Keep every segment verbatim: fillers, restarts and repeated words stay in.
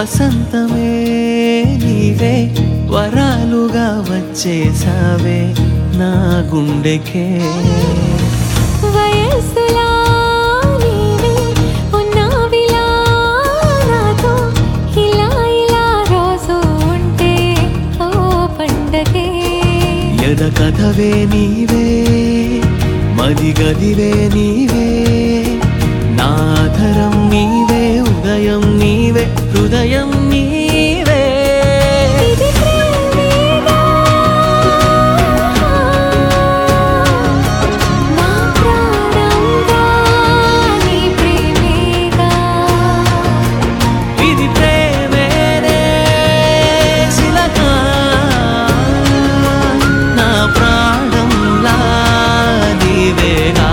వసంతమే నీవే వరాలుగా వచ్చేసావే నా గుండెకే వయస్సులా నీవే ఉన్నావిలా నాతో ఇలా ఇలా రోజు ఉంటే ఓ పండగే ఎద కథవే నీవే మది గదివే నీవే నాధరం నీవే ఉదయం నీవే హృదయం నీవే ఇది ప్రేమేగా నా ప్రాణంగా నీ ప్రేమేగా ఇది ప్రేమేనే శిలక నా ప్రాణంలా నీవేగా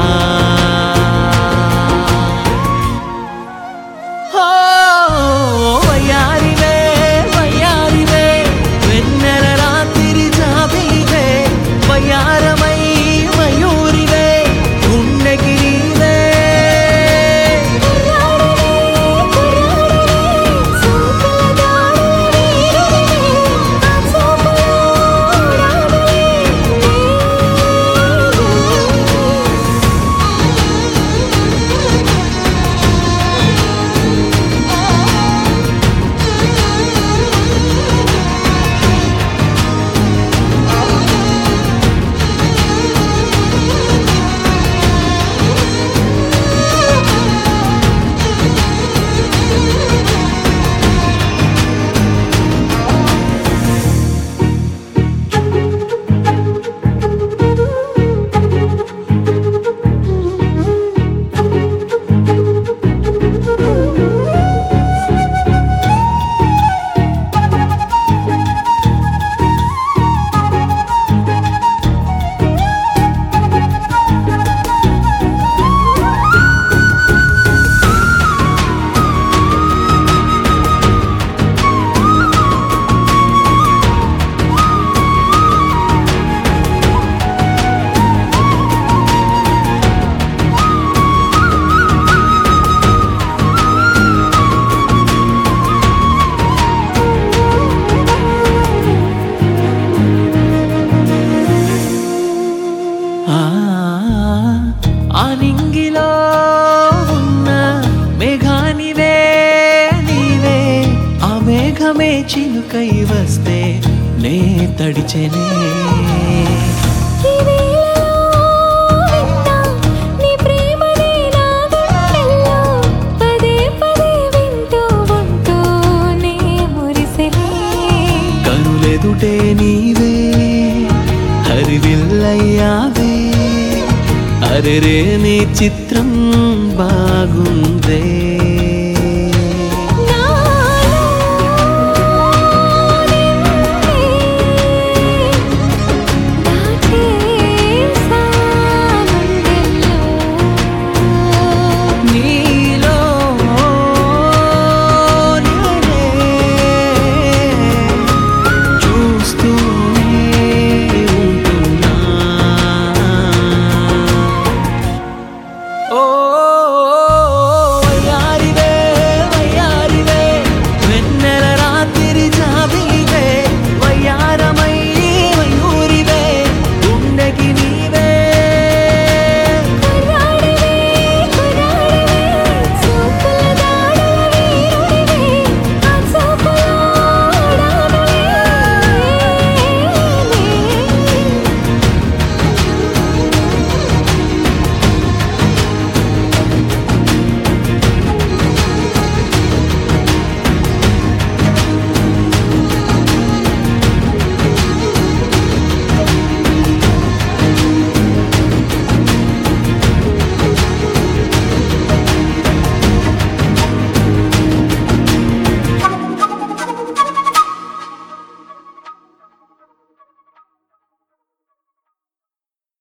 ఓ వయ్యారివే వయ్యారివే వెన్నెల రాత్రి జాబిలివే వయ్యారమై మయూరివే గుండెకి నీవే కుర్రాడివే కుర్రాడివే సూపుల దాడులే ఆ చూపులో రాడులే ఆ ఆనింగిలో ఉన్న మేఘానివే నీవే ఆ మేఘమే చిలుకై వస్తే నే తడిచెనే ఈ వేళలో విన్నా నీ ప్రేమనే నా గుండెల్లో పదే పదే వింటూ ఉంటూ నే మురిసెనే కనులెదుటే నీవే హరివిల్లయ్యావే అరెరే నీ చిత్రం బాగుంది